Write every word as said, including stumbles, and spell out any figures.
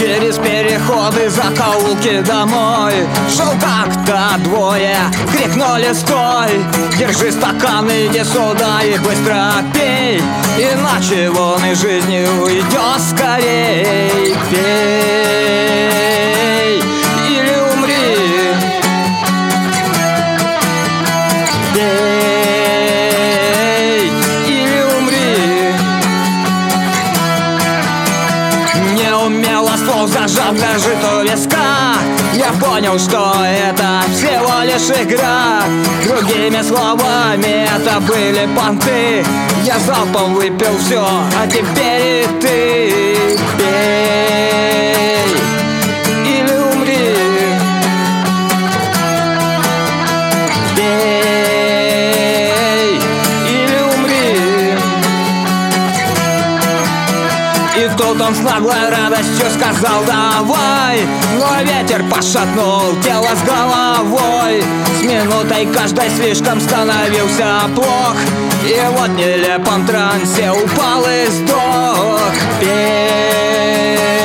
через переходы, закоулки домой. Шел как-то двое, крикнули стой, держи стакан, иди сюда и быстро пей, иначе вон из жизни уйдет скорей. Пей или умри, пей или умри. Неумело ствол зажав дрожит у виска, я понял, что это всего лишь игра. Другими словами, это были понты. Я залпом выпил все, а теперь и ты. Пей или умри, пей или умри. И тут он с наглой радостью сказал давай, но ветер пошатнул тело с головой. С минутой каждой слишком становился плох, и вот в нелепом трансе упал и сдох. Пей